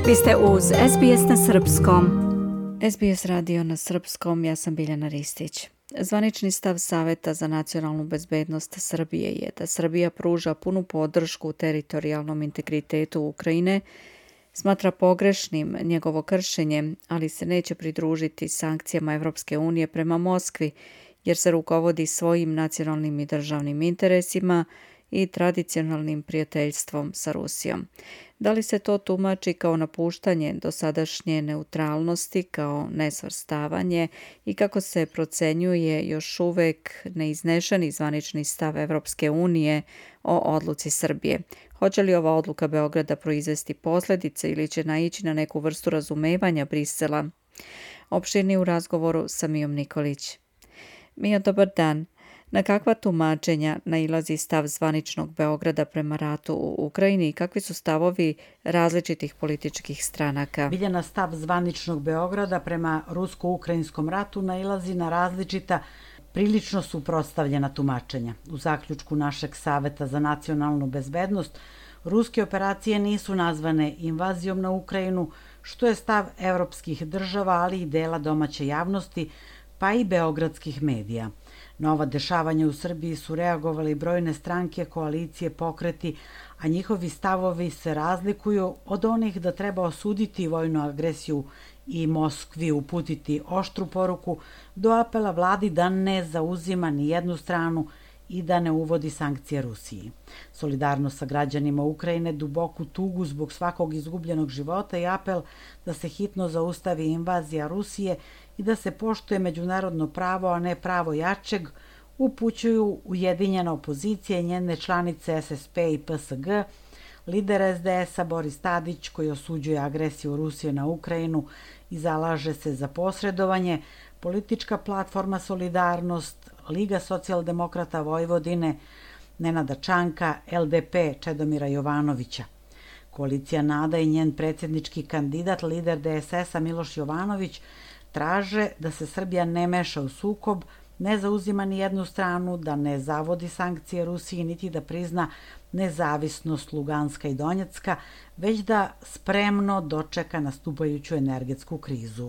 Vi ste uz SBS na srpskom. SBS radio na srpskom, ja sam Biljana Ristić. Zvanični stav Saveta za nacionalnu bezbednost Srbije je da Srbija pruža punu podršku teritorijalnom integritetu Ukrajine, smatra pogrešnim njegovo kršenje, ali se neće pridružiti sankcijama Evropske unije prema Moskvi, jer se rukovodi svojim nacionalnim i državnim interesima i tradicionalnim prijateljstvom sa Rusijom. Da li se to tumači kao napuštanje dosadašnje neutralnosti, kao nesvrstavanje i kako se procenjuje još uvek neiznešeni zvanični stav Evropske unije o odluci Srbije? Hoće li ova odluka Beograda proizvesti posljedice ili će naići na neku vrstu razumevanja Brisela? Opširnije u razgovoru sa Mijom Nikolić. Mijo, dobar dan. Na kakva tumačenja nailazi stav zvaničnog Beograda prema ratu u Ukrajini i kakvi su stavovi različitih političkih stranaka? Biljana, stav zvaničnog Beograda prema rusko-ukrajinskom ratu nailazi na različita, prilično suprotstavljena tumačenja. U zaključku našeg Saveta za nacionalnu bezbednost, ruske operacije nisu nazvane invazijom na Ukrajinu, što je stav evropskih država, ali i dela domaće javnosti, pa i beogradskih medija. Na ova dešavanja u Srbiji su reagovali i brojne stranke, koalicije, pokreti, a njihovi stavovi se razlikuju od onih da treba osuditi vojnu agresiju i Moskvi uputiti oštru poruku, do apela vladi da ne zauzima ni jednu stranu i da ne uvodi sankcije Rusiji. Solidarnost sa građanima Ukrajine, duboku tugu zbog svakog izgubljenog života i apel da se hitno zaustavi invazija Rusije i da se poštuje međunarodno pravo, a ne pravo jačeg, upućuju ujedinjena opozicija i njene članice SSP i PSG, lider SDS-a Boris Tadić, koji osuđuje agresiju Rusije na Ukrajinu i zalaže se za posredovanje, politička platforma Solidarnost, Liga socijaldemokrata Vojvodine, Nenada Čanka, LDP Čedomira Jovanovića. Koalicija NADA i njen predsjednički kandidat, lider DSS-a Miloš Jovanović, traže da se Srbija ne meša u sukob, ne zauzima ni jednu stranu, da ne zavodi sankcije Rusiji, niti da prizna nezavisnost Luganska i Donjecka, već da spremno dočeka nastupajuću energetsku krizu.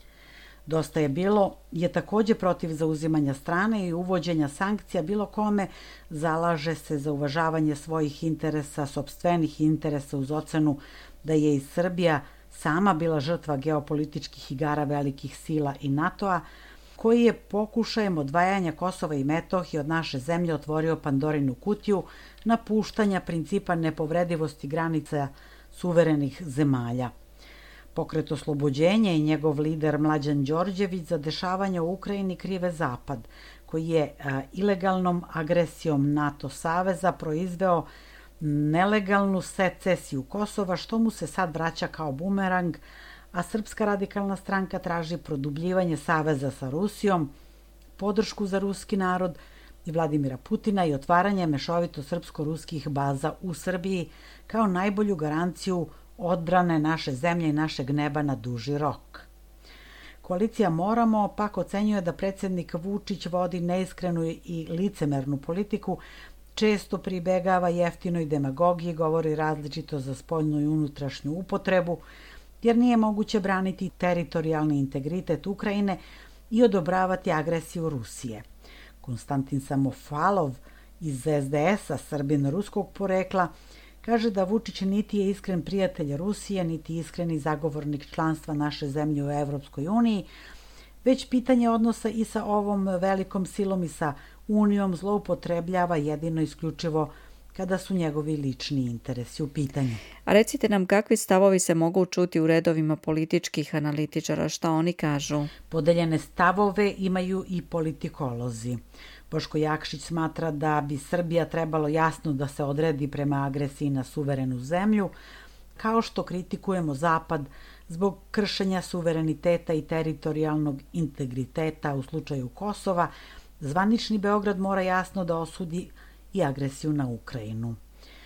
Dosta je bilo je također protiv zauzimanja strane i uvođenja sankcija bilo kome, zalaže se za uvažavanje svojih interesa, sopstvenih interesa uz ocenu da je i Srbija sama bila žrtva geopolitičkih igara velikih sila i NATO-a, koji je pokušajem odvajanja Kosova i Metohije od naše zemlje otvorio Pandorinu kutiju napuštanja principa nepovredivosti granica suverenih zemalja. Pokret Oslobođenja i njegov lider Mlađan Đorđević za dešavanje u Ukrajini krive Zapad, koji je ilegalnom agresijom NATO saveza proizveo nelegalnu secesiju Kosova, što mu se sad vraća kao bumerang, a Srpska radikalna stranka traži produbljivanje saveza sa Rusijom, podršku za ruski narod i Vladimira Putina i otvaranje mešovito srpsko-ruskih baza u Srbiji kao najbolju garanciju odbrane naše zemlje i našeg neba na duži rok. Koalicija Moramo pak ocenjuje da predsjednik Vučić vodi neiskrenu i licemernu politiku, često pribegava jeftinoj demagogiji, govori različito za spoljnu i unutrašnju upotrebu, jer nije moguće braniti teritorijalni integritet Ukrajine i odobravati agresiju Rusije. Konstantin Samofalov iz SDS-a, Srbin ruskog porekla, kaže da Vučić niti je iskren prijatelj Rusije, niti iskreni zagovornik članstva naše zemlje u Evropskoj uniji, već pitanje odnosa i sa ovom velikom silom i sa Unijom zloupotrebljava jedino isključivo kada su njegovi lični interesi u pitanju. A recite nam kakvi stavovi se mogu čuti u redovima političkih analitičara, šta oni kažu? Podeljene stavove imaju i politikolozi. Boško Jakšić smatra da bi Srbija trebalo jasno da se odredi prema agresiji na suverenu zemlju, kao što kritikujemo Zapad zbog kršenja suvereniteta i teritorijalnog integriteta u slučaju Kosova, zvanični Beograd mora jasno da osudi i agresiju na Ukrajinu.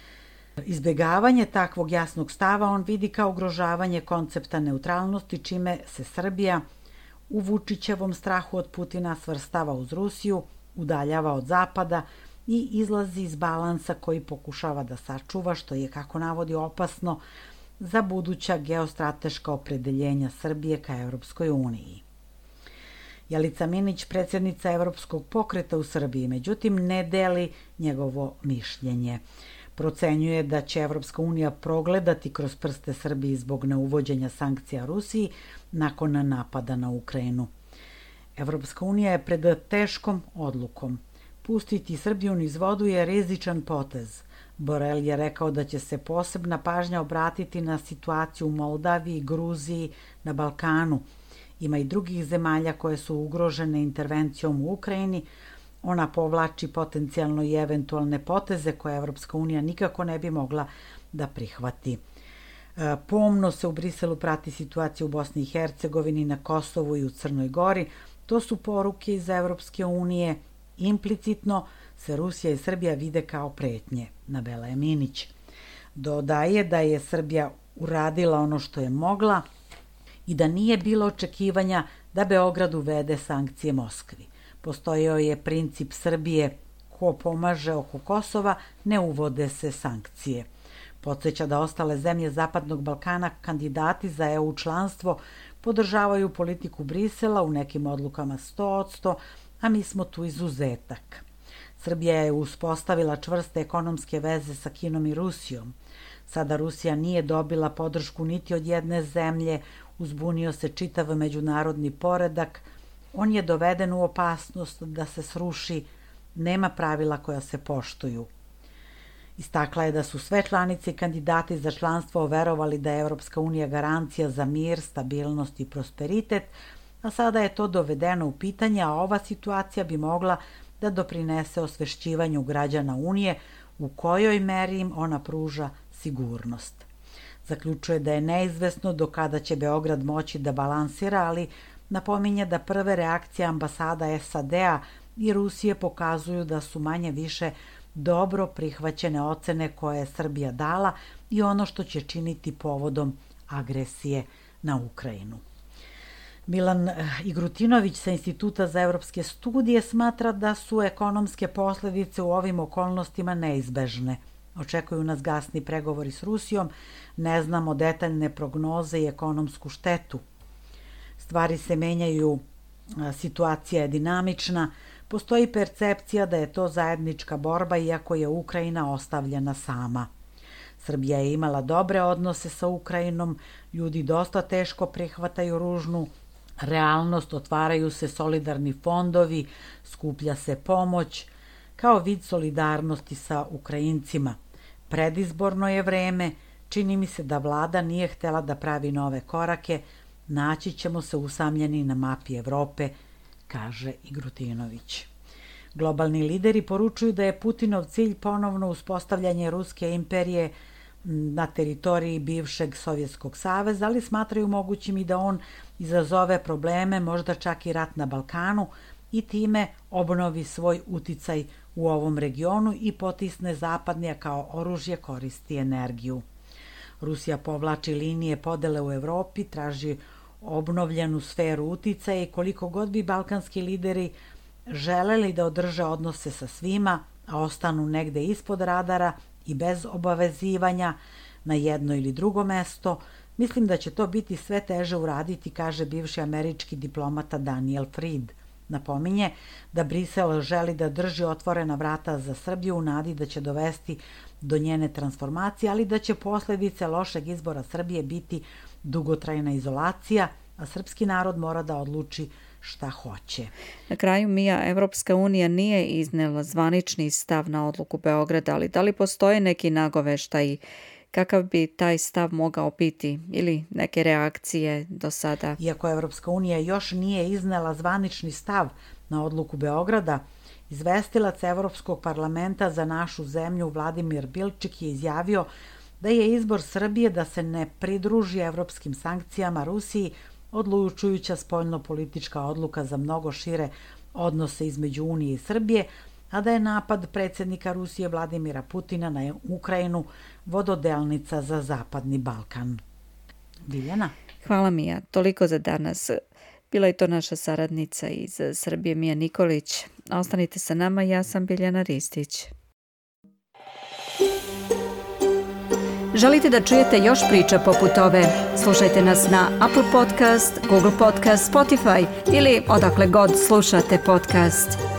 Izbjegavanje takvog jasnog stava on vidi kao ugrožavanje koncepta neutralnosti, čime se Srbija u Vučićevom strahu od Putina svrstava uz Rusiju, udaljava od Zapada i izlazi iz balansa koji pokušava da sačuva, što je, kako navodi, opasno, za buduća geostrateška opredeljenja Srbije ka Evropskoj uniji. Jelica Minić, predsjednica Evropskog pokreta u Srbiji, međutim ne deli njegovo mišljenje. Procenjuje da će Evropska unija progledati kroz prste Srbiji zbog neuvođenja sankcija Rusiji nakon napada na Ukrajinu. Evropska unija je pred teškom odlukom. Pustiti Srbiju niz vodu je rizičan potez. Borel je rekao da će se posebna pažnja obratiti na situaciju u Moldaviji, Gruziji, na Balkanu. Ima i drugih zemalja koje su ugrožene intervencijom u Ukrajini. Ona povlači potencijalno i eventualne poteze koje Evropska unija nikako ne bi mogla da prihvati. Pomno se u Briselu prati situacija u Bosni i Hercegovini, na Kosovu i u Crnoj Gori. To su poruke iz Evropske unije. Implicitno se Rusija i Srbija vide kao pretnje, navela je Minić. Dodaje da je Srbija uradila ono što je mogla i da nije bilo očekivanja da Beograd uvede sankcije Moskvi. Postojao je princip Srbije: ko pomaže oko Kosova, ne uvode se sankcije. Podsjeća da ostale zemlje Zapadnog Balkana, kandidati za EU članstvo, podržavaju politiku Brisela, u nekim odlukama 100%, a mi smo tu izuzetak. Srbija je uspostavila čvrste ekonomske veze sa Kinom i Rusijom. Sada Rusija nije dobila podršku niti od jedne zemlje, uzbunio se čitav međunarodni poredak, on je doveden u opasnost da se sruši, nema pravila koja se poštuju. Istakla je da su sve članice i kandidati za članstvo verovali da je Evropska unija garancija za mir, stabilnost i prosperitet, a sada je to dovedeno u pitanje, a ova situacija bi mogla da doprinese osvešćivanju građana Unije u kojoj meri im ona pruža sigurnost. Zaključuje da je neizvesno do kada će Beograd moći da balansira, ali napominje da prve reakcije ambasada SAD-a i Rusije pokazuju da su manje više dobro prihvaćene ocene koje je Srbija dala i ono što će činiti povodom agresije na Ukrajinu. Milan Igrutinović sa Instituta za evropske studije smatra da su ekonomske posledice u ovim okolnostima neizbežne. Očekuju nas gasni pregovori s Rusijom, ne znamo detaljne prognoze i ekonomsku štetu. Stvari se menjaju, situacija je dinamična, postoji percepcija da je to zajednička borba iako je Ukrajina ostavljena sama. Srbija je imala dobre odnose sa Ukrajinom, ljudi dosta teško prihvataju ružnu realnost, otvaraju se solidarni fondovi, skuplja se pomoć kao vid solidarnosti sa Ukrajincima. Predizborno je vreme, čini mi se da vlada nije htela da pravi nove korake, naći ćemo se usamljeni na mapi Evrope, kaže Igrutinović. Globalni lideri poručuju da je Putinov cilj ponovno uspostavljanje Ruske imperije na teritoriji bivšeg Sovjetskog saveza, ali smatraju mogućim i da on izazove probleme, možda čak i rat na Balkanu, i time obnovi svoj uticaj u ovom regionu i potisne zapadnija kao oružje koristi energiju. Rusija povlači linije podele u Evropi, traži obnovljenu sferu uticaja i koliko god bi balkanski lideri želeli da održe odnose sa svima, a ostanu negde ispod radara i bez obavezivanja na jedno ili drugo mesto, mislim da će to biti sve teže uraditi, kaže bivši američki diplomata Daniel Fried. Napominje da Brisel želi da drži otvorena vrata za Srbiju u nadi da će dovesti do njene transformacije, ali da će posledice lošeg izbora Srbije biti dugotrajna izolacija, a srpski narod mora da odluči šta hoće. Na kraju, Mija, Evropska unija nije iznela zvanični stav na odluku Beograda, ali da li postoje neki nagoveštaji kakav bi taj stav mogao biti ili neke reakcije do sada? Iako Evropska unija još nije iznela zvanični stav na odluku Beograda, izvestilac Evropskog parlamenta za našu zemlju Vladimir Bilčik je izjavio da je izbor Srbije da se ne pridruži evropskim sankcijama Rusiji odlučujuća spoljno-politička odluka za mnogo šire odnose između Unije i Srbije, a da je napad predsjednika Rusije Vladimira Putina na Ukrajinu vododelnica za Zapadni Balkan. Biljana? Hvala, Mija. Toliko za danas. Bila je to naša saradnica iz Srbije, Mija Nikolić. Ostanite sa nama, ja sam Biljana Ristić. Želite da čujete još priča poput ove? Slušajte nas na Apple Podcast, Google Podcast, Spotify ili odakle god slušate podcast.